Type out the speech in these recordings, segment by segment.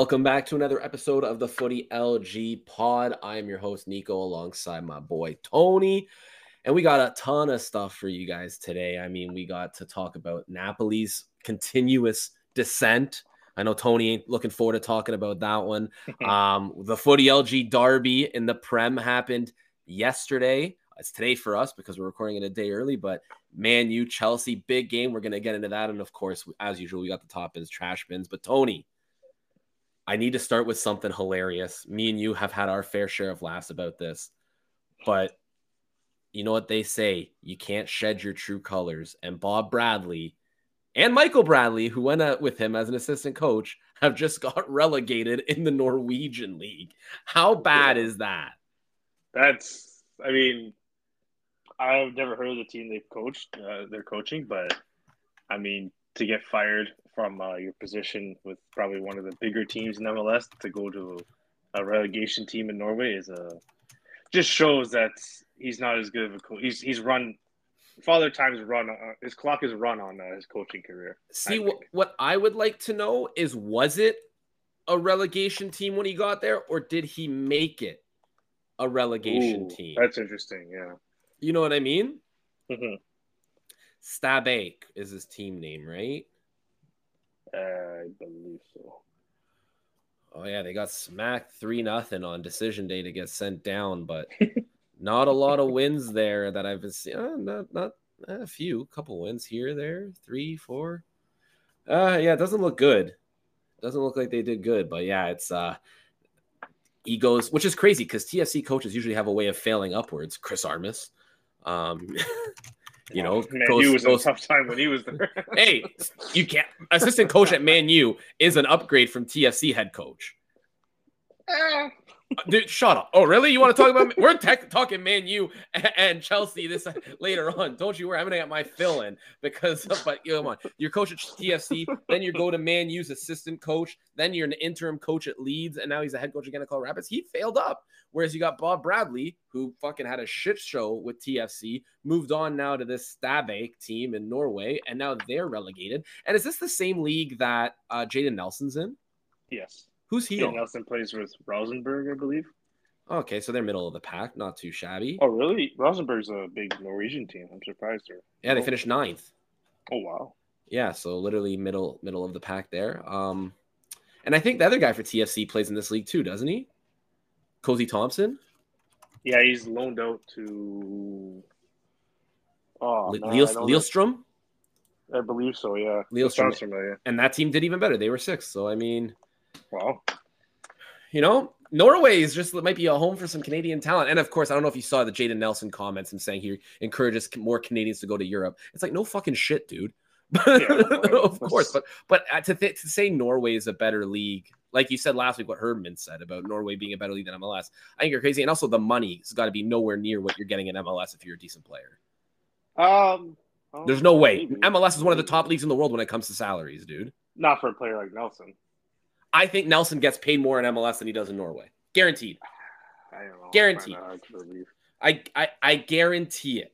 Welcome back to another episode of the Footy LG Pod. I am your host, Nico, alongside my boy, Tony. And we got a ton of stuff for you guys today. I mean, we got to talk about Napoli's continuous descent. I know Tony ain't looking forward to talking about that one. The Footy LG Derby in the Prem happened yesterday. It's today for us because we're recording it a day early, but Man U, Chelsea, big game. We're going to get into that. And of course, as usual, we got the top bins, trash bins. But Tony, I need to start with something hilarious. Me and you have had our fair share of laughs about this, but you know what they say? You can't shed your true colors. And Bob Bradley and Michael Bradley, who went out with him as an assistant coach, have just got relegated in the Norwegian League. How bad is that? I've never heard of the team they've coached, they're coaching, but I mean, to get fired from your position with probably one of the bigger teams in MLS to go to a relegation team in Norway just shows that he's not as good of a coach. He's run Father Time's run. His clock is run on his coaching career. See, what I would like to know is, was it a relegation team when he got there, or did he make it a relegation team? That's interesting, yeah. You know what I mean? Mm-hmm. Stabæk is his team name, right? I believe so. Oh, yeah, they got smacked 3-0 on decision day to get sent down, but not a lot of wins there that I've been seeing. Not a few, couple wins here, there, 3, 4. Yeah, it doesn't look good. Doesn't look like they did good, but yeah, it's egos, which is crazy because TFC coaches usually have a way of failing upwards. Chris Armas, he was a tough time when he was there. Hey, you can't. Assistant coach at Man U is an upgrade from TFC head coach. Dude, shut up. Oh, really? You want to talk about? We're talking Man U and Chelsea this later on. Don't you worry. I'm gonna get my fill in because, but come on, you're coach at TFC, then you go to Man U's assistant coach, then you're an interim coach at Leeds, and now he's a head coach again at Colorado Rapids. He failed up. Whereas you got Bob Bradley, who fucking had a shit show with TFC, moved on now to this Stabæk team in Norway, and now they're relegated. And is this the same league that Jayden Nelson's in? Yes. Who's he on? Nelson plays with Rosenborg, I believe. Okay, so they're middle of the pack, not too shabby. Oh, really? Rosenborg's a big Norwegian team. I'm surprised. Yeah, they finished 9th. Oh, wow. Yeah, so literally middle of the pack there. And I think the other guy for TFC plays in this league too, doesn't he? Cozy Thompson? Yeah, he's loaned out to Lielstrom? I believe so, yeah. Lielstrom. And that team did even better. They were 6th. So, I mean... Wow. You know, Norway is just might be a home for some Canadian talent. And, of course, I don't know if you saw the Jayden Nelson comments and saying he encourages more Canadians to go to Europe. It's like, no fucking shit, dude. Of course. But to say Norway is a better league, like you said last week, what Herdman said about Norway being a better league than MLS, I think you're crazy. And also the money's got to be nowhere near what you're getting in MLS if you're a decent player. There's no way. Maybe. MLS is one of the top leagues in the world when it comes to salaries, dude. Not for a player like Nelson. I think Nelson gets paid more in MLS than he does in Norway. Guaranteed. I don't know. Guaranteed. I guarantee it.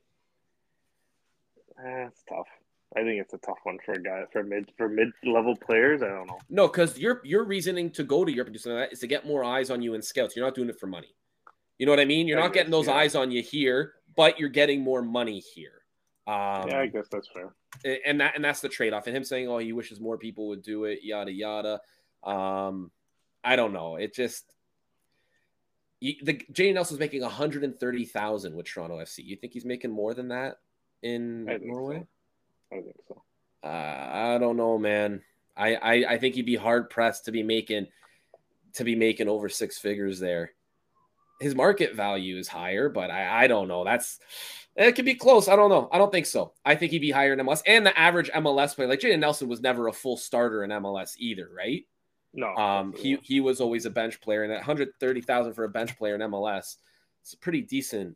It's tough. I think it's a tough one for a guy for mid-level players. I don't know. No, because your reasoning to go to Europe and do something like that is to get more eyes on you in scouts. You're not doing it for money. You know what I mean? You're not getting those eyes on you here, but you're getting more money here. Yeah, I guess that's fair. And that's the trade-off. And him saying, "Oh, he wishes more people would do it," yada yada. I don't know. It just Jayden Nelson's making $130,000 with Toronto FC. You think he's making more than that in Norway? I think so. I don't know, man. I think he'd be hard pressed to be making over 6 figures there. His market value is higher, but I don't know. It could be close. I don't know. I don't think so. I think he'd be higher in MLS. And the average MLS player, like Jayden Nelson, was never a full starter in MLS either, right? No. He was always a bench player, and at $130,000 for a bench player in MLS, it's a pretty decent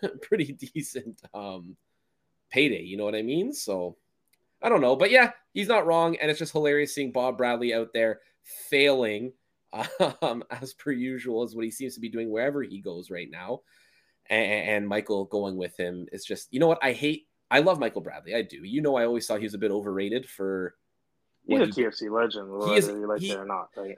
payday. You know what I mean? So I don't know, but yeah, he's not wrong, and it's just hilarious seeing Bob Bradley out there failing, as per usual, is what he seems to be doing wherever he goes right now, and Michael going with him. It's just, you know what, I love Michael Bradley. I do. You know, I always thought he was a bit overrated for He's what a he did. TFC legend, He is whether you like it he. or not. Like,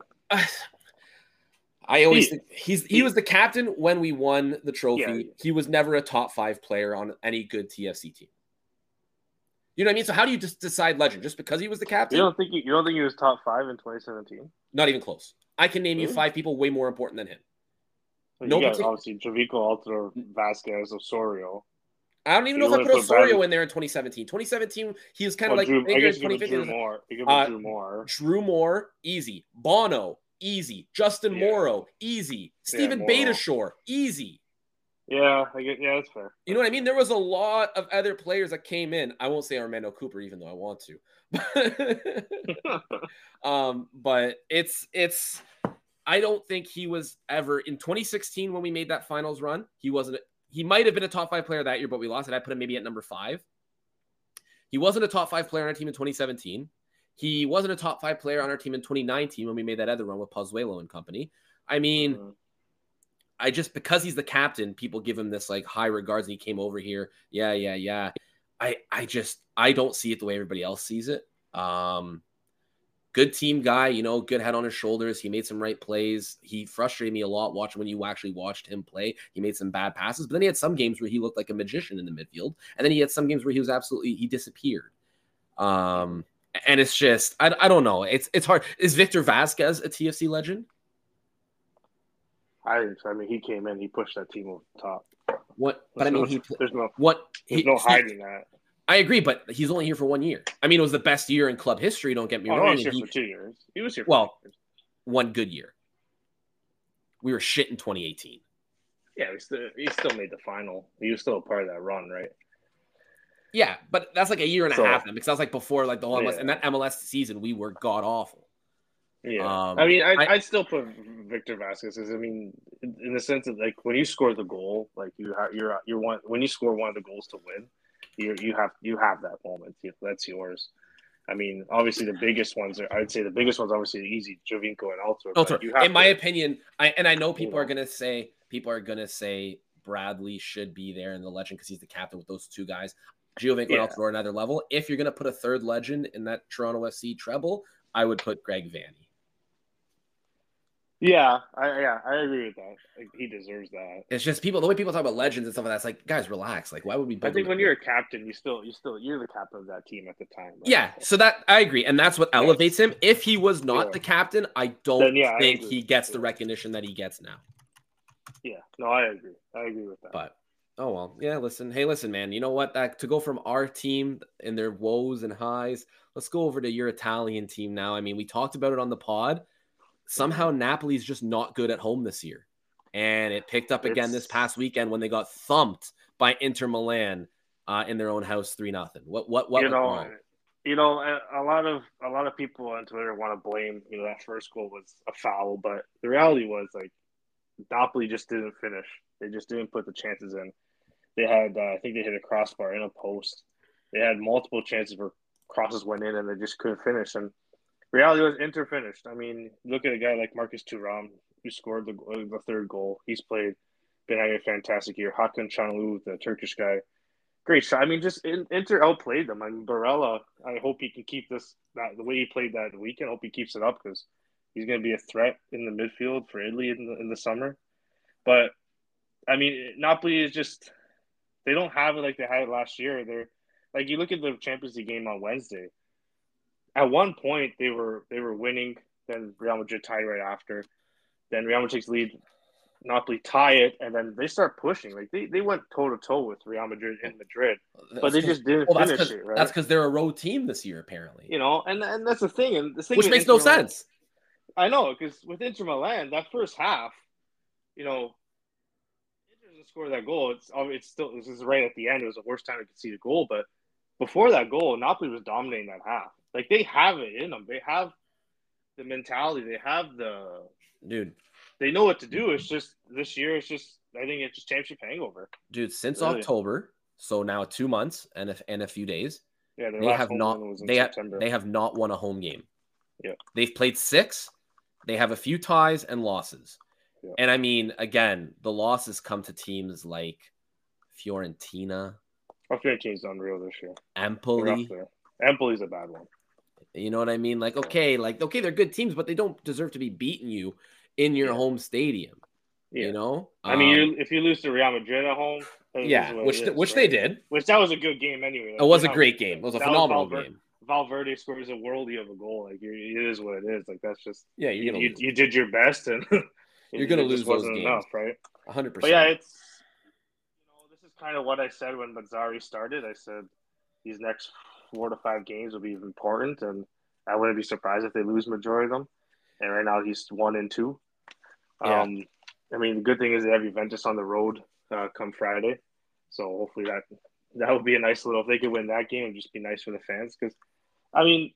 I always he, think he was the captain when we won the yeah. trophy. He was never a top 5 player on any good TFC team. You know what I mean? So how do you just decide legend? Just because he was the You captain? don't think he was top 5 in 2017? Not even close. I can name you Really? 5 people way more important than him. Well, you No got particular. obviously Javico, Altidore, Vasquez, Osorio. I don't even know You if I wouldn't put put Bradley. Osorio in there in 2017. 2017, he was kind of Well, like Drew. I bigger in guess you give it Drew 2015. Moore. You give it Drew Moore. Drew Moore, easy. Bono, easy. Justin Yeah. Morrow, easy. Stephen Morrow. Betashore, easy. Yeah, that's fair. You know what I mean? There was a lot of other players that came in. I won't say Armando Cooper, even though I want to. But it's. I don't think he was ever in 2016 when we made that finals run. He wasn't. He might have been a top 5 player that year, but we lost it. I put him maybe at number 5. He wasn't a top 5 player on our team in 2017. He wasn't a top 5 player on our team in 2019 when we made that other run with Pozuelo and company. I mean, I just, because he's the captain, people give him this like high regards and he came over here. Yeah. I don't see it the way everybody else sees it. Good team guy, good head on his shoulders. He made some right plays. He frustrated me a lot watching when you actually watched him play. He made some bad passes, but then he had some games where he looked like a magician in the midfield. And then he had some games where he disappeared. And it's just, I don't know. It's hard. Is Victor Vasquez a TFC legend? I mean, he came in, he pushed that team over the top. What? But there's no hiding that. I agree, but he's only here for 1 year. I mean, it was the best year in club history. Don't get me wrong. He was here for 2 years. He was here for 2 years. One good year. We were shit in 2018. Yeah, he still made the final. He was still a part of that run, right? Yeah, but that's like a year and a half then, because that was like before like the whole MLS. And that MLS season, we were god awful. Yeah, I mean, I'd still put Victor Vasquez as, I mean, in the sense of like when you score the goal, like you're one, when you score one of the goals to win, you have that moment. That's yours. I mean, obviously the biggest ones I'd say the biggest ones obviously easy, Jovinko and Altidore. In my opinion, I know people are gonna say Bradley should be there in the legend because he's the captain with those 2 guys. Giovinco and Altidore another level. If you're gonna put a third legend in that Toronto FC treble, I would put Greg Vanney. Yeah, I agree with that. Like, he deserves that. It's just the way people talk about legends and stuff like that. It's like, guys, relax. Like, why would we? I think when you're a captain, you're the captain of that team at the time. Right? Yeah, so that I agree, and that's what elevates him. If he was not the captain, I don't think he gets the recognition that he gets now. Yeah, no, I agree. I agree with that. But oh well, yeah. Listen, man. You know what? That to go from our team and their woes and highs, let's go over to your Italian team now. I mean, we talked about it on the pod. Somehow Napoli's just not good at home this year. And it picked up again this past weekend when they got thumped by Inter Milan in their own house 3-0. What went wrong? A lot of people on Twitter want to blame, that first goal was a foul, but the reality was like Napoli just didn't finish. They just didn't put the chances in. They had I think they hit a crossbar in a post. They had multiple chances where crosses went in and they just couldn't finish. And reality was Inter finished. I mean, look at a guy like Marcus Thuram, who scored the third goal. He's been having a fantastic year. Hakan Çalhanoğlu, the Turkish guy, great shot. I mean, just Inter outplayed them. I mean, Barella, I hope he can keep the way he played that weekend. I hope he keeps it up because he's going to be a threat in the midfield for Italy in the summer. But, I mean, Napoli is just – they don't have it like they had it last year. They're like, you look at the Champions League game on Wednesday. At one point, they were winning. Then Real Madrid tied right after. Then Real Madrid takes the lead. Napoli tie it, and then they start pushing. Like they went toe-to-toe with Real Madrid in Madrid, but they just didn't finish it, right? That's because they're a road team this year, apparently. And that's the thing. And the thing which makes no sense. I know, because with Inter Milan, that first half, Inter doesn't score that goal. It's still, this is right at the end. It was the worst time to concede a goal, but before that goal, Napoli was dominating that half. Like, they have it in them. They have the mentality. They have they know what to do. It's just this year. I think it's just championship hangover. Dude, since October, so now 2 months and a few days. Yeah, they have not won a home game. Yeah, they've played 6. They have a few ties and losses. Yeah. And I mean, again, the losses come to teams like Fiorentina. Fiorentina's unreal this year. Empoli. Empoli's a bad one. You know what I mean? Like, okay, they're good teams, but they don't deserve to be beating you in your Yeah, home stadium. You yeah. know? I mean, if you lose to Real Madrid at home, it is Yeah, what it is, which they right? did. Which that was a good game anyway. It Like, was they're a not great game. It like was a that was phenomenal game. Valverde scores a worldie of a goal. Like it is what it is. Like that's just Yeah, you're gonna lose. you did your best and You're gonna it just lose those wasn't games. enough, right? But yeah, 100%. it's this is kind of what I said when Mazzari started. I said these next 4 to 5 games will be important, and I wouldn't be surprised if they lose majority of them. And right now he's 1-2. Yeah. I mean, the good thing is they have Juventus on the road come Friday, so hopefully that would be a nice little. If they could win that game, it'd just be nice for the fans. Because I mean,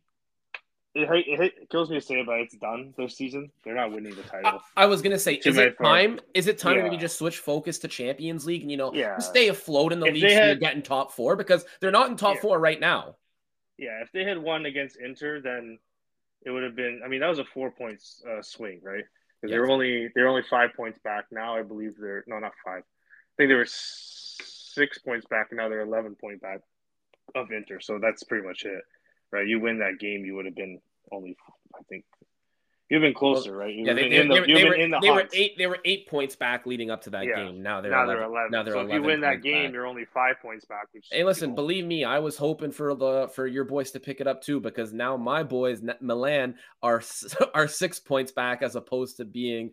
it kills me to say it, but it's done this season. They're not winning the title. I was gonna say, Too many for is it time to maybe yeah just switch focus to Champions League and just yeah. stay afloat in the If league they so you're had getting top four because they're not in top yeah four right now. yeah, if they had won against Inter, then it would have been. I mean, that was a 4 points swing, right? Because Yes. they're only 5 points back now. I believe they're no, not five. I think they were 6 points back, and now they're 11 point back of Inter. So that's pretty much it, right? You win that game, you would have been only. I think you've been Well, closer, right? yeah, You've been in the they were hunt. 8 points back leading up to that Yeah. game. Now they're Now they're 11. Now 11. they're So if you 11 win that points game, back. you're only 5 points back. Which Hey, listen, believe me, I was hoping for your boys to pick it up too because now my boys Milan are 6 points back as opposed to being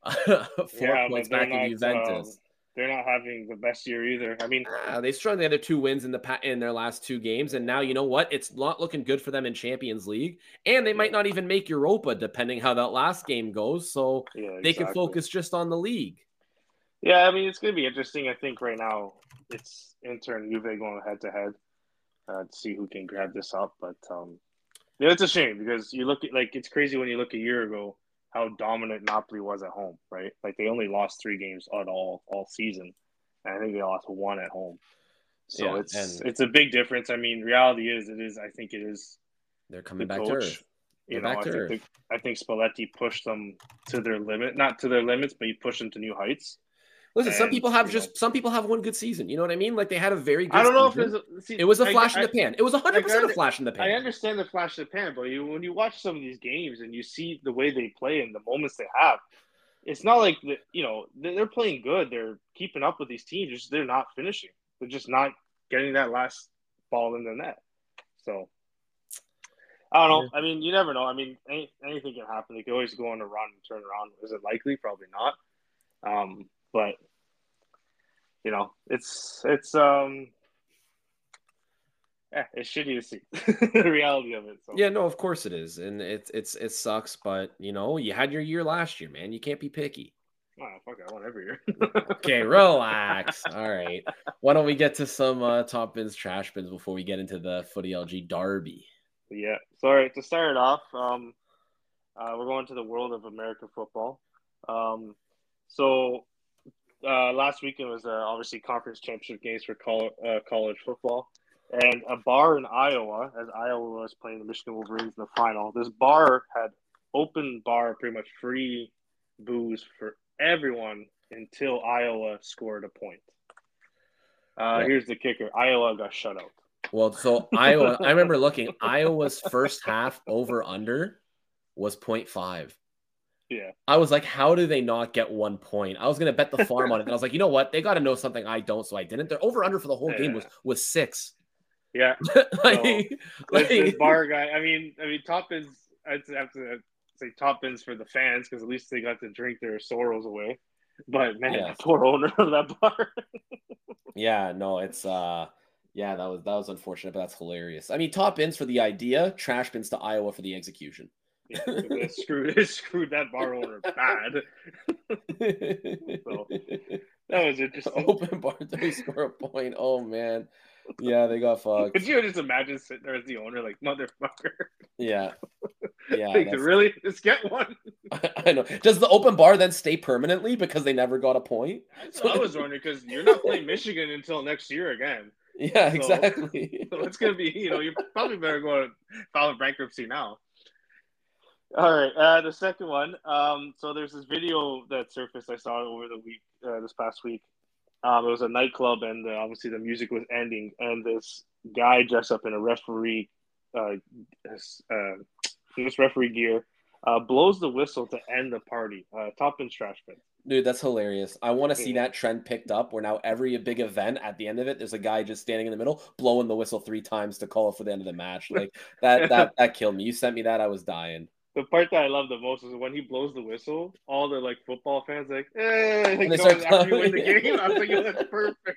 4 yeah, but points back in Juventus. they're not having the best year either. I mean, They strung the other 2 wins in their last 2 games, and now you know what? It's not looking good for them in Champions League, and they might yeah, not even make Europa depending how that last game goes. So yeah, they can exactly. focus just on the league. Yeah, I mean, it's going to be interesting. I think right now it's Inter and Juve going head to head to see who can grab this up. But yeah, it's a shame because you look at it's crazy when you look a year ago how dominant Napoli was at home, right? Like they only lost 3 games at all season, and I think they lost one at home. So Yeah, it's and it's a big difference. I mean, reality is it is. I think it is they're the coming back to coach. earth. They're back to earth. I think Spalletti pushed them to their limit, not to their limits, but he pushed them to new heights. Listen, And some people have one good season. You know what I mean? Like they had a very I good don't know if season. see, It was a flash in the pan. It was 100% a I, flash in the I pan. understand the flash in the pan, but when you watch some of these games and you see the way they play and the moments they have, it's not like they're playing good. They're keeping up with these teams. Just they're not finishing. They're just not getting that last ball in the net. So I don't know. I mean, you never know. I mean, anything can happen. They could always go on a run and turn around. Is it likely? Probably not. But it's it's shitty to see the reality of it. So Yeah, no, of course it is, and it sucks. But you had your year last year, man. You can't be picky. oh, fuck, I won every year. Okay, relax. All right. Why don't we get to some top bins, trash bins before we get into the Footy LG Derby? Yeah. Sorry to start it off. We're going to the world of American football. So last weekend was obviously conference championship games for college football, and a bar in Iowa, as Iowa was playing the Michigan Wolverines in the final. This bar had open bar, pretty much free booze for everyone until Iowa scored a point. Here's the kicker: Iowa got shut out. Well, so Iowa, I remember looking. Iowa's first half over under was 0.5. Yeah. I was like, how do they not get 1 point? I was gonna bet the farm on it. And I was like, you know what? They got to know something I don't, so I didn't. Their over under for the whole game was 6. Yeah. This bar guy. I mean, top bins. I'd have to say top bins for the fans because at least they got to drink their sorrows away. But man, the poor owner of that bar. Yeah, no, it's yeah, that was unfortunate, but that's hilarious. I mean, top bins for the idea, trash bins to Iowa for the execution. Yeah, it screwed that bar owner bad. So that was interesting. Open bar, they score a point. Oh man, yeah, they got fucked. Could you just imagine sitting there as the owner, like motherfucker? Yeah, yeah. Like, really, just get one. I know. Does the open bar then stay permanently because they never got a point? That's what I was wondering because you're not playing Michigan until next year again. Yeah, exactly. So it's gonna be, you probably better go and file bankruptcy now. All right, the second one. So there's this video that surfaced. I saw it over the week, this past week. It was a nightclub, and obviously the music was ending, and this guy dressed up in a referee this referee gear, blows the whistle to end the party. Top pins, trash bin. Dude, that's hilarious. I want to see Yeah. that trend picked up where now every big event at the end of it, there's a guy just standing in the middle, blowing the whistle 3 times to call for the end of the match. Like that killed me. You sent me that, I was dying. The part that I love the most is when he blows the whistle. All the like football fans like, hey, And they going start after you win the game. I was like, yeah, that's perfect.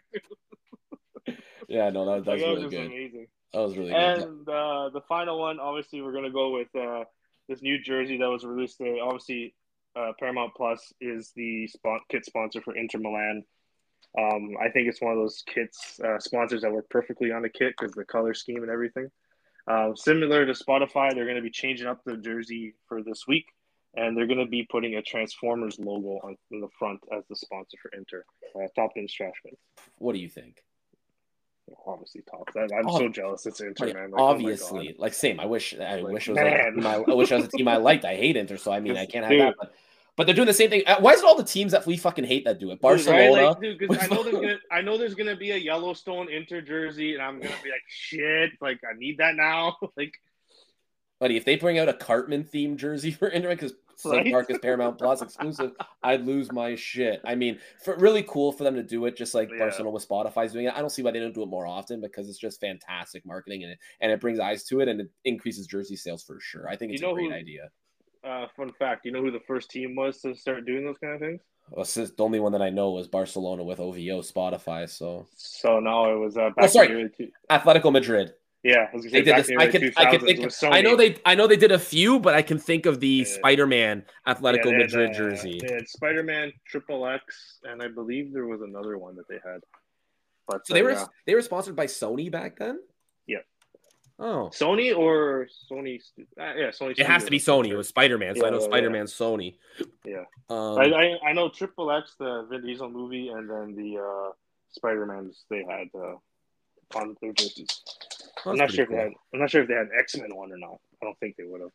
Yeah, no, that was really good. Amazing. That was really good. And the final one, obviously, we're gonna go with this new jersey that was released today. Obviously, Paramount Plus is the kit sponsor for Inter Milan. I think it's one of those kits sponsors that work perfectly on the kit because the color scheme and everything. Similar to Spotify, they're going to be changing up the jersey for this week, and they're going to be putting a Transformers logo on the front as the sponsor for Inter. Top Pins Trash Bin. What do you think? Obviously, top. I'm so jealous. It's Inter, man. Like, obviously, oh like same. I wish it was man. like I wish I was a team I liked. I hate Inter, so I mean I can't have dude. that. But they're doing the same thing. Why is it all the teams that we fucking hate that do it? Barcelona. Dude, right? Like, dude, because I know there's gonna be a Yellowstone Inter jersey, and I'm gonna be like, shit, like I need that now. Like, buddy, if they bring out a Cartman themed jersey for Inter because right? Marcus Paramount Plus exclusive, I'd lose my shit. I mean, really cool for them to do it, just like Barcelona with Spotify's doing it. I don't see why they don't do it more often because it's just fantastic marketing and it brings eyes to it and it increases jersey sales for sure. I think it's a great idea. Fun fact, you know who the first team was to start doing those kind of things? Well, the only one that I know was Barcelona with OVO Spotify. So now it was Atletico Madrid. Yeah, they did this. I could think. I know they did a few, but I can think of the Spider-Man Atletico Madrid jersey. They had Spider-Man, Triple X, and I believe there was another one that they had. But so they were sponsored by Sony back then. Yeah. Oh, Sony or Sony? Yeah, Sony. It has to be Sony. It was Spider-Man, so I know Spider-Man's Sony. Yeah. I know Triple X, the Vin Diesel movie, and then the Spider-Mans they had on their jerseys. I'm not sure if they had X-Men one or not. I don't think they would have,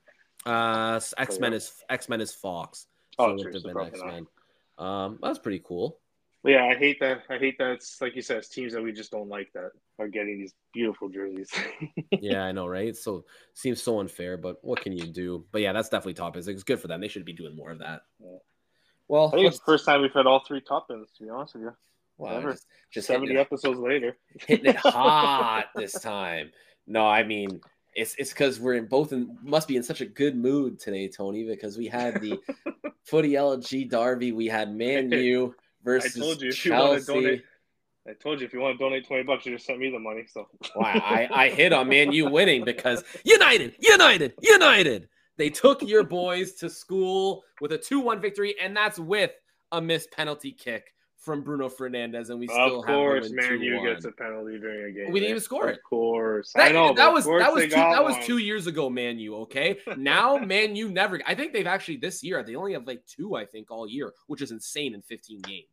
but X-Men is Fox. So it would have been X-Men. That's pretty cool. But yeah, I hate that. It's like you said, it's teams that we just don't like that are getting these beautiful jerseys. Yeah, I know, right? So seems so unfair, but what can you do? But yeah, that's definitely top pins. It's good for them. They should be doing more of that. Yeah. Well, I think it's the first time we've had all 3 top pins, to be honest with you. Wow, just 70 episodes later. Hitting it hot this time. No, I mean, it's because we're must be in such a good mood today, Tony, because we had the Footy LG Derby. We had Man U versus Chelsea. I told you if you want to donate $20, you just send me the money. So I hit on Man U winning because United. They took your boys to school with a 2-1 victory, and that's with a missed penalty kick from Bruno Fernandes, and we still have them in 2-1. Man U gets a penalty during a game. We didn't even score it. Of course, I know. That was 2 years ago. Man U, okay. Now Man U never. I think they've actually this year they only have like 2, I think, all year, which is insane in 15 games.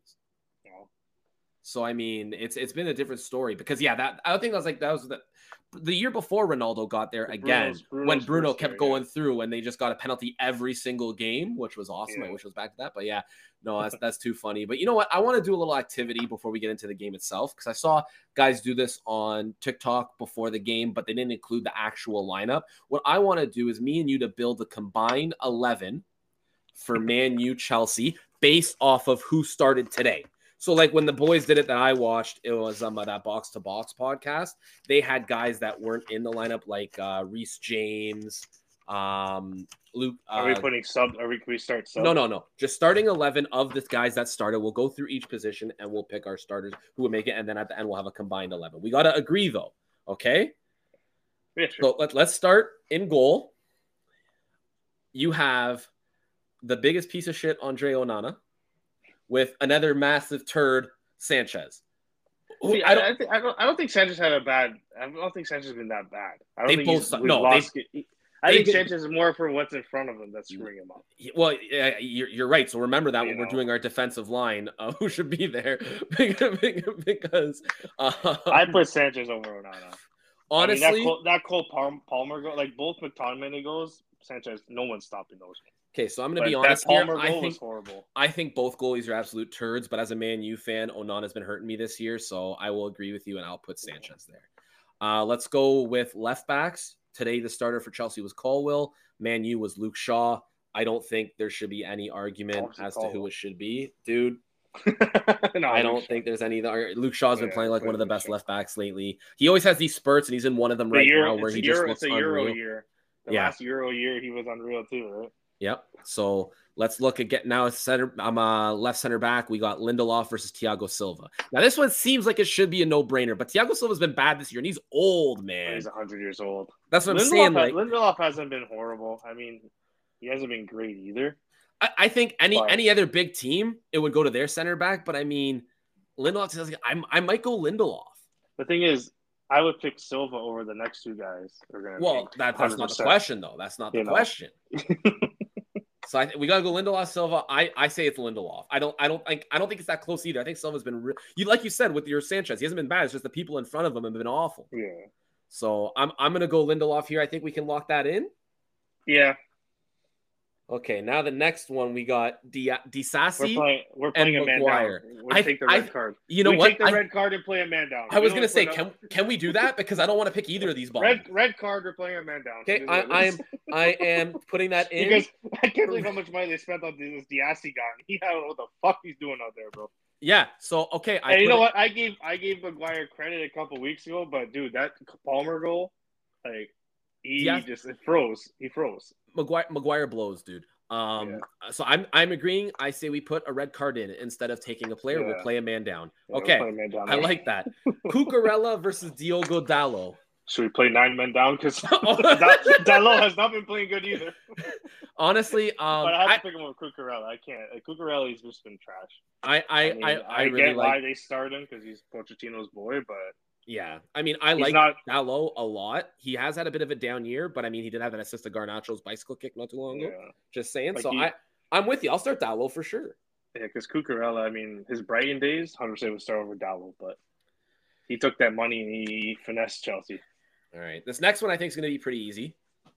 So I mean, it's been a different story because I think that was the year before Ronaldo got there again when Bruno kept going through and they just got a penalty every single game, which was awesome. I wish it was back to that, but yeah, no, that's too funny. But you know what? I want to do a little activity before we get into the game itself because I saw guys do this on TikTok before the game, but they didn't include the actual lineup. What I want to do is me and you to build a combined 11 for Man U Chelsea based off of who started today. So, like, when the boys did it that I watched, it was that Box to Box podcast. They had guys that weren't in the lineup, like Reece James, Luke. Are we putting sub? Can we start sub? No. Just starting 11 of the guys that started. We'll go through each position and we'll pick our starters who will make it. And then at the end, we'll have a combined 11. We got to agree, though. Okay? Yeah, sure. So, let's start in goal. You have the biggest piece of shit, Andre Onana, with another massive turd, Sanchez. I don't think Sanchez had a bad. I don't think Sanchez has been that bad. I think Sanchez is more for what's in front of him that's screwing him up. Well, you're right. So remember that when we're doing our defensive line, who should be there because I put Sanchez over Onana. Honestly, I mean, that Cole Palmer goal, like both McTominay goals, Sanchez, no one's stopping those. Okay, so I'm going to be honest here. Was horrible. I think both goalies are absolute turds, but as a Man U fan, Onana's been hurting me this year, so I will agree with you, and I'll put Sanchez there. Let's go with left backs. Today, the starter for Chelsea was Colwill. Man U was Luke Shaw. I don't think there should be any argument as to who it should be. Dude, No, I don't think there's any. Luke Shaw's been playing like one of the best left backs lately. He always has these spurts, and he's in one of them right now where he just looks unreal. The last Euro year, he was unreal too, right? Yep. So let's look at now center. I'm left center back. We got Lindelof versus Thiago Silva. Now this one seems like it should be a no-brainer, but Thiago Silva's been bad this year, and he's old, man. He's 100 years old. That's what I'm saying. Like Lindelof hasn't been horrible. I mean, he hasn't been great either. I think any other big team, it would go to their center back. But I mean, Lindelof, I might go Lindelof. The thing is, I would pick Silva over the next two guys. Well, that's not the question, though. That's not the question. So we gotta go Lindelof, Silva. I say it's Lindelof. I don't think it's that close either. I think Silva's been like you said with your Sanchez. He hasn't been bad. It's just the people in front of him have been awful. Yeah. So I'm gonna go Lindelof here. I think we can lock that in. Yeah. Okay, now the next one we got Disasi. We're playing a man down. We'll take the red card. You know what? Take the red card and play a man down. I was gonna say, can we do that? Because I don't want to pick either of these balls. Red card. We're playing a man down. Okay, I am putting that in. Because I can't believe how much money they spent on this Disasi guy. He don't know what the fuck he's doing out there, bro. Yeah. So okay, and you know what? I gave Maguire credit a couple weeks ago, but dude, that Palmer goal, like. He froze. He froze. Maguire blows, dude. So I'm agreeing. I say we put a red card in instead of taking a player. We'll play a man down. Okay, I like that. Cucurella versus Diogo Dalot. Should we play 9 men down? Because Dalot has not been playing good either. Honestly, but I have to pick him with Cucurella. I can't. Cucurella's just been trash. I really get why they start him because he's Pochettino's boy, but. Yeah, I mean, I like Dalot a lot. He has had a bit of a down year, but I mean, he did have an assist to Garnacho's bicycle kick not too long ago. Yeah. Just saying. Like I'm with you. I'll start Dalot for sure. Yeah, because Cucurella, I mean, his Brighton days, 100% would start over Dalot, but he took that money and he finessed Chelsea. All right. This next one I think is going to be pretty easy.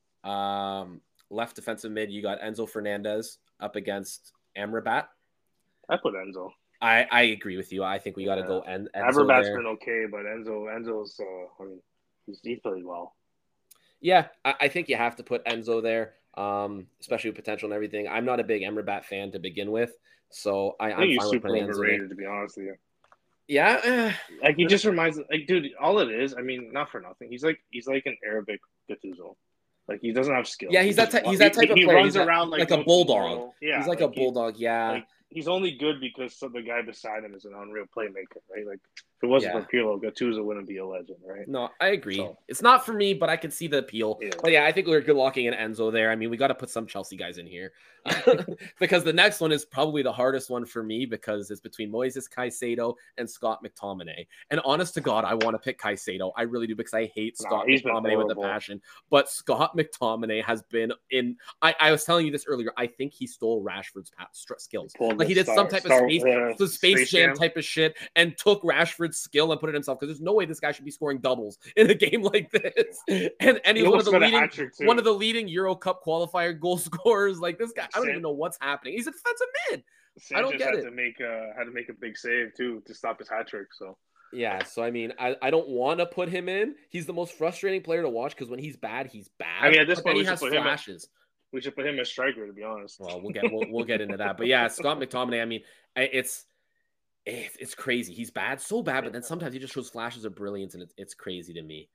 Left defensive mid, you got Enzo Fernandez up against Amrabat. I put Enzo. I agree with you. I think we got to go Enzo. Amrabat's been okay, but Enzo's I mean, he's played well. Yeah, I think you have to put Enzo there, especially with potential and everything. I'm not a big Amrabat fan to begin with, so I'm fine with putting Enzo there. To be honest with you. Yeah, like he just reminds, like, dude, all it is. I mean, not for nothing. He's like an Arabic Gattuso. Like he doesn't have skill. Yeah, he's that type of player. He runs around like a bulldog. Yeah, he's like a bulldog. Yeah. Like, he's only good because the guy beside him is an unreal playmaker, right? Like, if it wasn't for Pirlo, Gattuso wouldn't be a legend, right? No, I agree. So, it's not for me, but I can see the appeal. Yeah. But yeah, I think we're good locking in Enzo there. I mean, we got to put some Chelsea guys in here because the next one is probably the hardest one for me because it's between Moises Caicedo and Scott McTominay. And honest to God, I want to pick Caicedo. I really do because I hate Scott McTominay with a passion. But Scott McTominay has been in. I was telling you this earlier. I think he stole Rashford's skills. Like he did some type of Space Jam type of shit and took Rashford's skill and put it himself because there's no way this guy should be scoring doubles in a game like this. And he's one of the leading Euro Cup qualifier goal scorers. Like this guy, I don't even know what's happening. He's a defensive mid. Sanchez I don't get it. Had to make a big save too to stop his hat trick. So yeah, so I mean, I don't want to put him in. He's the most frustrating player to watch because when he's bad, he's bad. I mean, at this point, he has flashes. We should put him as striker, to be honest. Well, we'll get into that, but yeah, Scott McTominay. I mean, it's crazy. He's bad, so bad, but then sometimes he just shows flashes of brilliance, and it's crazy to me.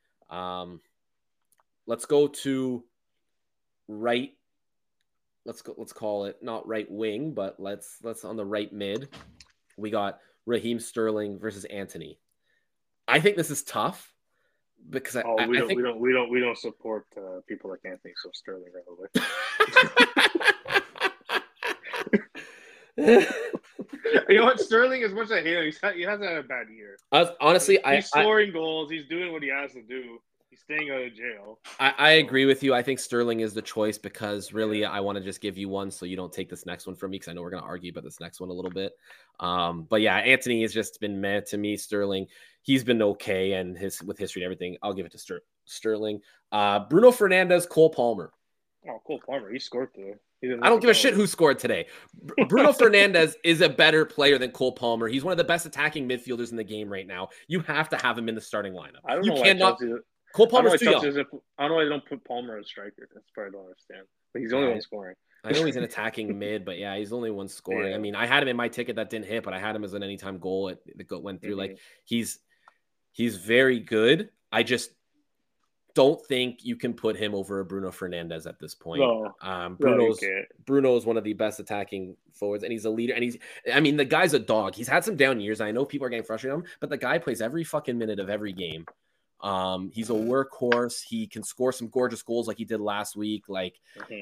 Let's go to right. Let's call it not right wing, but let's on the right mid. We got Raheem Sterling versus Antony. I think this is tough because we don't support people like Antony, so Sterling right away. You know what, Sterling, as much as I hate him, he hasn't had a bad year. Honestly, he's scoring goals. He's doing what he has to do. He's staying out of jail. I agree with you. I think Sterling is the choice because really I want to just give you one so you don't take this next one from me because I know we're going to argue about this next one a little bit. But yeah, Antony has just been meh to me. Sterling, he's been okay, and with history and everything, I'll give it to Sterling. Bruno Fernandes, Cole Palmer. Oh, Cole Palmer, he scored today. I don't give a shit who scored today. Bruno Fernandes is a better player than Cole Palmer. He's one of the best attacking midfielders in the game right now. You have to have him in the starting lineup. I don't you know cannot. Why Chelsea, Cole Palmer's too young. I don't know why they don't put Palmer as striker. That's part I don't understand. But he's the only one scoring. I know he's an attacking mid, but yeah, he's the only one scoring. I mean, I had him in my ticket that didn't hit, but I had him as an anytime goal that went through. Like he's very good. I just don't think you can put him over a Bruno Fernandes at this point. No, Bruno is one of the best attacking forwards, and he's a leader. And the guy's a dog. He's had some down years. I know people are getting frustrated with him, but the guy plays every fucking minute of every game. He's a workhorse. He can score some gorgeous goals like he did last week. Like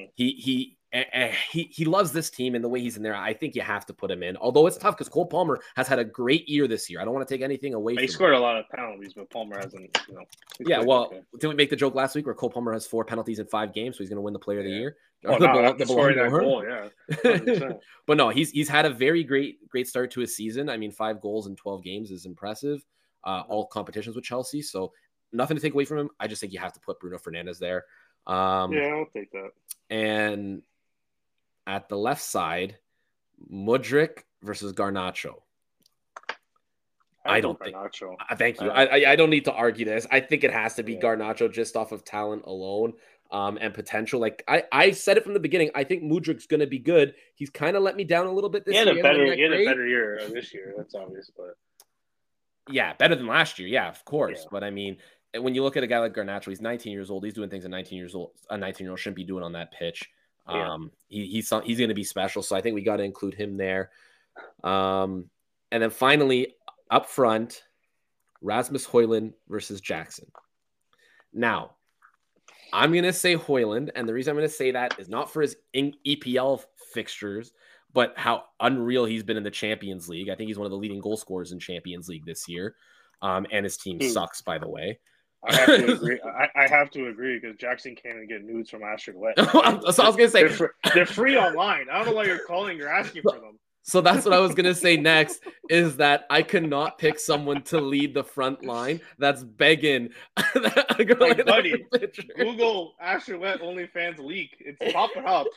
he loves this team, and the way he's in there, I think you have to put him in. Although it's tough because Cole Palmer has had a great year this year. I don't want to take anything away from him. He scored a lot of penalties, but Palmer hasn't, Yeah, well, did we make the joke last week where Cole Palmer has 4 penalties in 5 games, so he's going to win the Player of the Year? Scoring that goal, yeah. But no, he's had a very great start to his season. I mean, 5 goals in 12 games is impressive. All competitions with Chelsea, so nothing to take away from him. I just think you have to put Bruno Fernandes there. I'll take that. And at the left side, Mudryk versus Garnacho. I don't think. Garnacho. Thank you. I don't need to argue this. I think it has to be Garnacho just off of talent alone and potential. Like I said it from the beginning. I think Mudryk's going to be good. He's kind of let me down a little bit this year. He had a better year this year. That's obvious, but yeah, better than last year. Yeah, of course. Yeah. But I mean, when you look at a guy like Garnacho, he's 19 years old. He's doing things a 19-year-old shouldn't be doing on that pitch. He's going to be special. So I think we got to include him there. And then finally up front, Rasmus Højlund versus Jackson. Now, I'm going to say Højlund, and the reason I'm going to say that is not for his EPL fixtures, but how unreal he's been in the Champions League. I think he's one of the leading goal scorers in Champions League this year. And his team sucks, by the way. I have to agree. I have to agree because Jackson can't even get nudes from Astrid Wet. So I was going to say. They're free online. I don't know why you're calling. You're asking for them. So that's what I was going to say next is that I cannot pick someone to lead the front line that's begging. Like, buddy, Google Astrid Wet OnlyFans leak. It's popping up.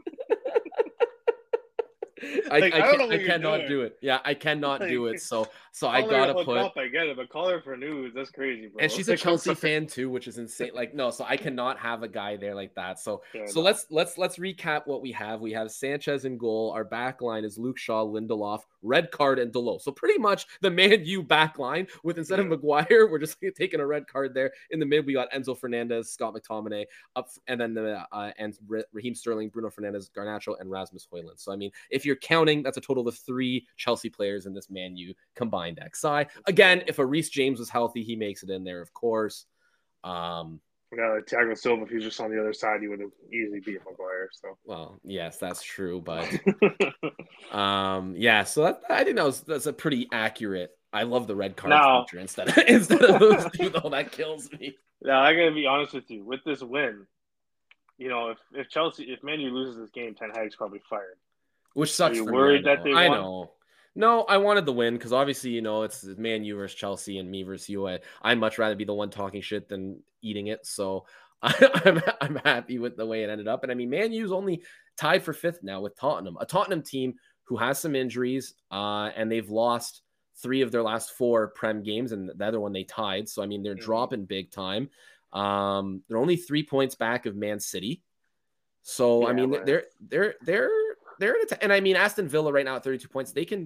I cannot do it. Yeah, I cannot do it. So I gotta put. I get it, but call her for news. That's crazy, bro. And she's a Chelsea fan too, which is insane. Like, no, so I cannot have a guy there like that. Let's recap what we have. We have Sanchez in goal. Our back line is Luke Shaw, Lindelof, red card, and Dalot. So pretty much the Man U back line with instead of Maguire, we're just taking a red card there. In the mid, we got Enzo Fernandez, Scott McTominay up, and then and Raheem Sterling, Bruno Fernandes, Garnacho, and Rasmus Højlund. So I mean, if you're counting, that's a total of 3 Chelsea players in this Man U combined XI. Again, if a Reece James was healthy, he makes it in there, of course. Thiago Silva, if he was just on the other side, he would have easily beat Maguire. So, well, yes, that's true, but yeah. So I think that's a pretty accurate. I love the red card feature instead of those two, though. That kills me. Now I gotta be honest with you. With this win, if Man U loses this game, Ten Hag's probably fired. Which sucks. Are you worried that they won? I know. No, I wanted the win because obviously, it's Man U versus Chelsea and me versus you. I'd much rather be the one talking shit than eating it. So I'm happy with the way it ended up. And I mean, Man U's only tied for 5th now with Tottenham, a Tottenham team who has some injuries and they've lost 3 of their last 4 Prem games, and the other one they tied. So I mean, they're dropping big time. They're only 3 points back of Man City. So I mean, they're and I mean, Aston Villa right now at 32 points. I think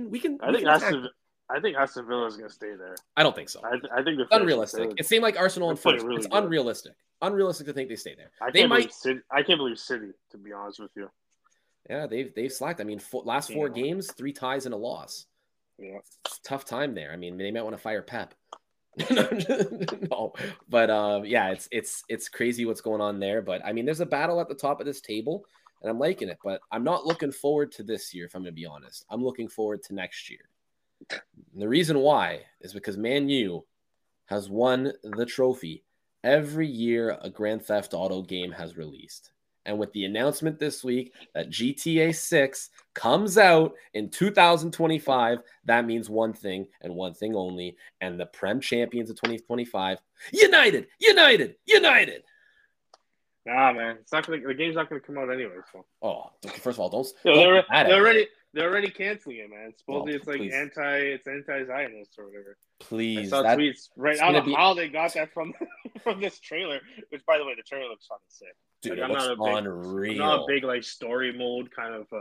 Aston Villa is going to stay there. I don't think so. I think it's unrealistic. It seemed like Arsenal and first. Really it's good. Unrealistic. Unrealistic to think they stay there. I can't believe City, to be honest with you. Yeah, they've slacked. I mean, last 4 games, 3 ties and a loss. Yeah, tough time there. I mean, they might want to fire Pep. No, but yeah, it's crazy what's going on there. But I mean, there's a battle at the top of this table. And I'm liking it, but I'm not looking forward to this year, if I'm going to be honest. I'm looking forward to next year. And the reason why is because Man U has won the trophy every year a Grand Theft Auto game has released. And with the announcement this week that GTA 6 comes out in 2025, that means one thing and one thing only. And the Prem champions of 2025, United! Nah, man, it's not gonna. The game's not gonna come out anyway. So Oh, first of all, yeah, don't put that they're out already there. they're already canceling it, man. Oh, Supposedly it's like please, anti-Zionist or whatever. I please. saw tweets right. It's I don't gonna know be, how they got that from from this trailer. Which, by the way, the trailer looks fucking sick. dude. Like It looks I'm not a unreal. big like story mode kind of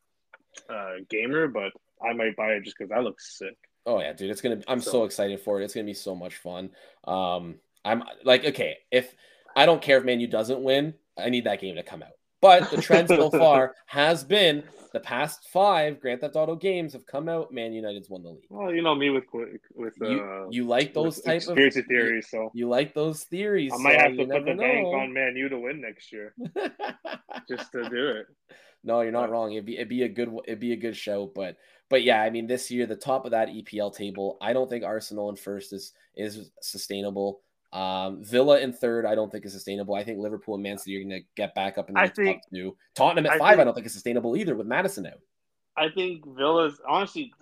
gamer, but I might buy it just because that looks sick. Oh yeah, dude. I'm so So excited for it. It's gonna be so much fun. I'm like, okay, if I don't care if Man U doesn't win, I need that game to come out. But the trend so far has been the past 5 Grand Theft Auto games have come out. Man United's won the league. well, you know me You like with those type of conspiracy theories, so you like those I theories, might so have to you put the never bank know. on Man U to win next year just to do it. No, you're not But wrong. It'd be a good show, but yeah, I mean this year the top of that EPL table, I don't think Arsenal in first is sustainable. Villa in third, I don't think is sustainable. I think Liverpool and Man City are going to get back up into I the top think two. Tottenham at I 5, I think don't think is sustainable either with Madison out. I think Villa's honestly.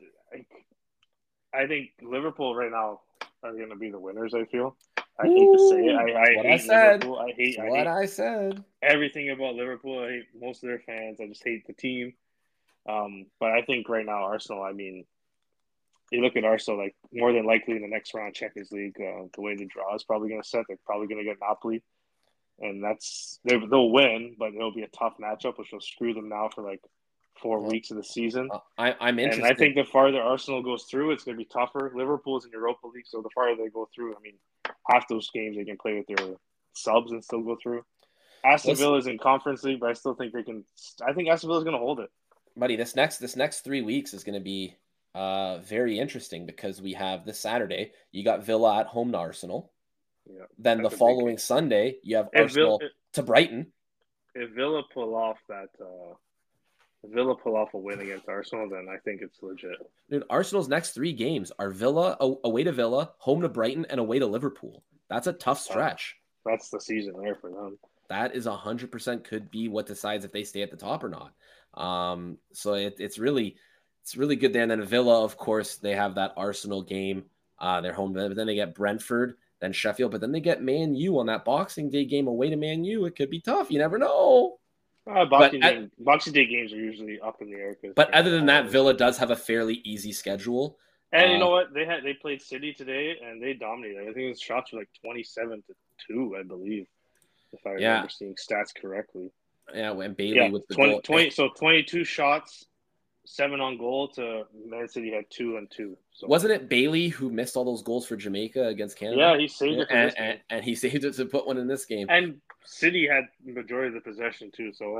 I think Liverpool right now are going to be the winners. I feel. I hate to say it. Ooh, that's I what I hate said. Liverpool. That's I what hate I said. everything about Liverpool. I hate most of their fans. I just hate the team. But I think right now Arsenal. I mean, you look at Arsenal, like more than likely in the next round Champions League, the way the draw is probably going to set, they're probably going to get Napoli, and they'll win, but it'll be a tough matchup, which will screw them now for like 4 weeks of the season. I'm And I interested. think the farther Arsenal goes through, it's going to be tougher. Liverpool's in Europa League, so the farther they go through, I mean, half those games they can play with their subs and still go through. Aston Listen, Villa is in Conference League, but I still think they can. I think Aston Villa is going to hold it. buddy, this next 3 weeks is going to be very interesting because we have this Saturday you got Villa at home to Arsenal. Yeah, Then the that's a big following game. Sunday you have If Villa, Arsenal to Brighton. if Villa pull off that, if Villa pull off a win against Arsenal, then I think it's legit. Dude, Arsenal's next 3 games are Villa away to Villa, home to Brighton, and away to Liverpool. That's a tough That's tough. stretch. That's the season there for them. That is 100% could be what decides if they stay at the top or not. So it's really good there. And then Villa, of course, they have that Arsenal game. They're home, but then they get Brentford, then Sheffield, but then they get Man U on that Boxing Day game away to Man U. It could be tough. You never know. But Boxing Day games are usually up in the air because but other than that, holidays. Villa does have a fairly easy schedule. And you know what? They played City today and they dominated. I think the shots were like 27-2, I believe, if I Yeah, remember seeing stats correctly. yeah. When Bailey Yeah, with the 20, goal, 20 so 22 shots, 7 on goal to Man City had 2 and 2. So wasn't it Bailey who missed all those goals for Jamaica against Canada? yeah, he saved Yeah, it for this game. and he saved it to put one in this game. And City had majority of the possession too. So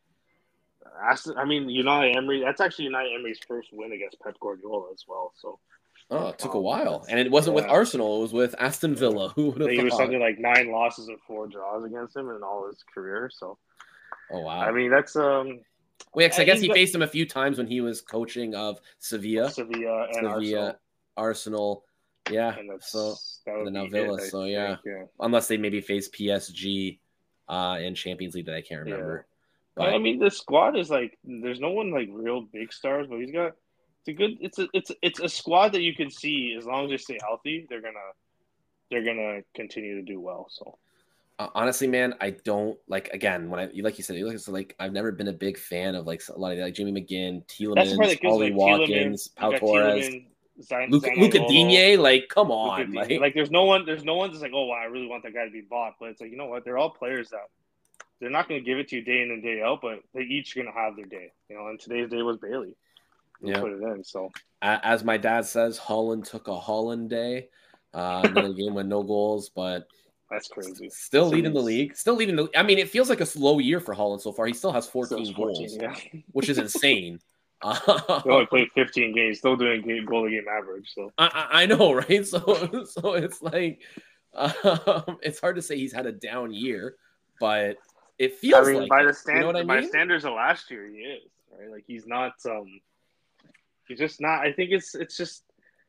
Unai Emery. That's actually Unai Emery's first win against Pep Guardiola as well. So Oh, it took a while, that's and it wasn't with yeah. Arsenal; it was with Aston Yeah. Villa. Who would I have think it was thought? something like 9 losses and 4 draws against him in all his career. So Oh I wow! mean that's Wait, 'cause I guess he's he got faced him a few times when he was coaching of Sevilla and Sevilla, Arsenal, Arsenal. Yeah, and so that and would then now be it. Villa. I So yeah, think yeah. unless they maybe face PSG in Champions League that I can't Yeah. remember. I But mean, the squad is like there's no one like real big stars, but he's got it's a good it's a squad that you can see as long as they stay healthy, they're gonna continue to do well. So honestly, man, I don't like again when like you said, like I've never been a big fan of like a lot of like Jimmy McGinn, that's the part Tielemans, that kills me. Ollie Like Tielemans, Watkins, you Pau got Torres, Tielemans, Luca Zaniolo, Digne. Like, come Luka on, Digne. like Like there's no one that's like, oh wow, I really want that guy to be bought. But it's like you know what, they're all players that they're not going to give it to you day in and day out, but they each going to have their day. You know, and today's day was Bailey who yeah. put it in. So As my dad says, Holland took a Holland day. Another game with no goals, but that's crazy. still leading the City's league. Still leading the. I mean, it feels like a slow year for Holland so far. He still has still 14 14. goals, Yeah, which is insane. they only played 15 games, still doing goal a game average. So I know, right? So it's like it's hard to say he's had a down year, but it I feels mean, like it. You know what I by mean? standards of last year, he is right. Like he's not. He's just not. I think it's just.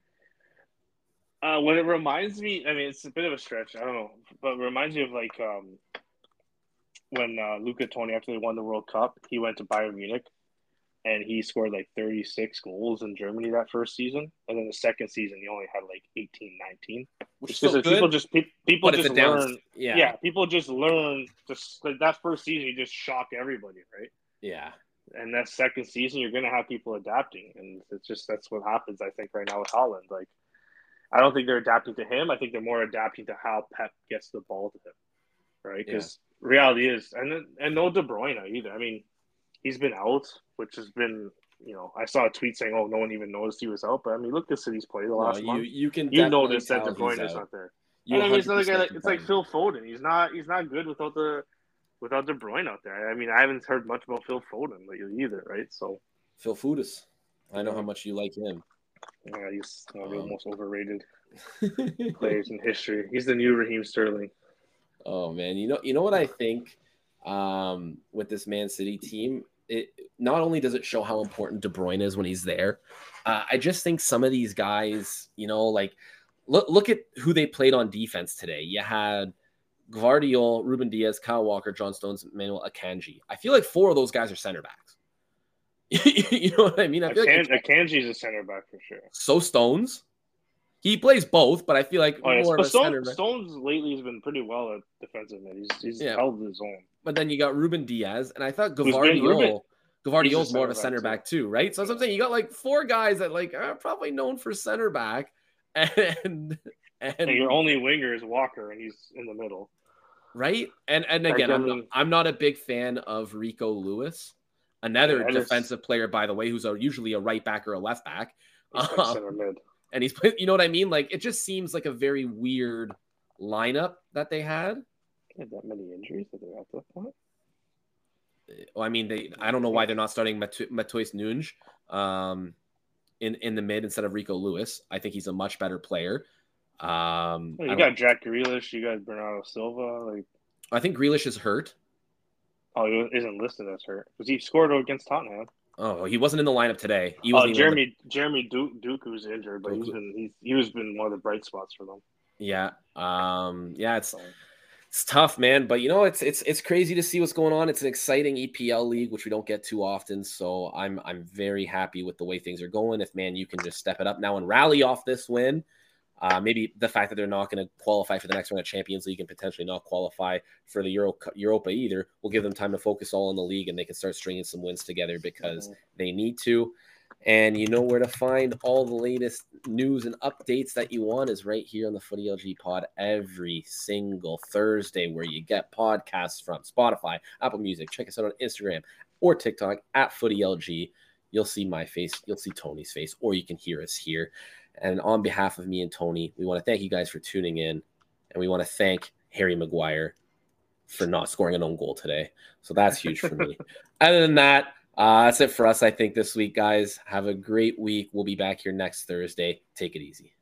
When it reminds me, I mean, it's a bit of a stretch. I don't know, but it reminds me of like when Luca Toni after they won the World Cup, he went to Bayern Munich and he scored like 36 goals in Germany that first season, and then the second season he only had like 18, 19. which is Because still people good, people but it's a just down. learn. Yeah. People just learn. Just like that first season, you just shock everybody, right? Yeah. And that second season, you're gonna have people adapting, and it's just that's what happens. I think right now with Holland, like I don't think they're adapting to him. I think they're more adapting to how Pep gets the ball to him, right? Yeah. Because reality is, and no De Bruyne either. I mean, he's been out, which has been, I saw a tweet saying, "Oh, no one even noticed he was out." But I mean, look, the City's played the No, last month. you can You definitely notice that De tell he's Bruyne is out. not there. You And I mean, it's another guy 100% like can it's tell like he's Phil Foden. He's not good without De Bruyne out there. I mean, I haven't heard much about Phil Foden lately either, right? So Phil Foudis. I know how yeah, much you like him. he's one of the most overrated Um, players in history. He's the new Raheem Sterling. Oh man, you know what I think with this Man City team, it not only does it show how important De Bruyne is when he's there, I just think some of these guys, like look at who they played on defense today. You had Gvardiol, Ruben Diaz, Kyle Walker, John Stones, Manuel Akanji. I feel like 4 of those guys are center backs. You know what I mean? I feel like Akanji's a center back for sure. So Stones. He plays both, but I feel like Oh yes, more of but a center back. Stones lately has been pretty well at defensive mid. He's Yeah. held his own. But then you got Ruben Diaz, and I thought Ruben, Gvardio's more of a center back too, right? So that's what I'm saying. You got like 4 guys that like are probably known for center back, and your only winger is Walker, and he's in the middle, right? And again, I'm not a big fan of Rico Lewis, another defensive player, by the way, who's usually a right back or a left back. He's center mid. And he's playing, you know what I mean? Like, it just seems like a very weird lineup that they had. They had that many injuries that they had at that point. Well, I mean, I don't know why they're not starting Matheus Nunes in the mid instead of Rico Lewis. I think he's a much better player. You got Jack Grealish, you got Bernardo Silva. I think Grealish is hurt. Oh, he isn't listed as hurt because he scored against Tottenham. Oh, he wasn't in the lineup today. Jeremy Doku's injured, but he's been one of the bright spots for them. Yeah, it's tough, man. But it's crazy to see what's going on. It's an exciting EPL league, which we don't get too often. So I'm very happy with the way things are going. If you can just step it up now and rally off this win. Maybe the fact that they're not going to qualify for the next round of Champions League and potentially not qualify for the Europa either will give them time to focus all on the league, and they can start stringing some wins together because they need to. And you know where to find all the latest news and updates that you want is right here on the Footy LG pod every single Thursday, where you get podcasts from Spotify, Apple Music. Check us out on Instagram or TikTok at Footy LG. You'll see my face, you'll see Tony's face, or you can hear us here. And on behalf of me and Tony, we want to thank you guys for tuning in. And we want to thank Harry Maguire for not scoring an own goal today. So that's huge for me. Other than that, that's it for us, I think, this week, guys. Have a great week. We'll be back here next Thursday. Take it easy.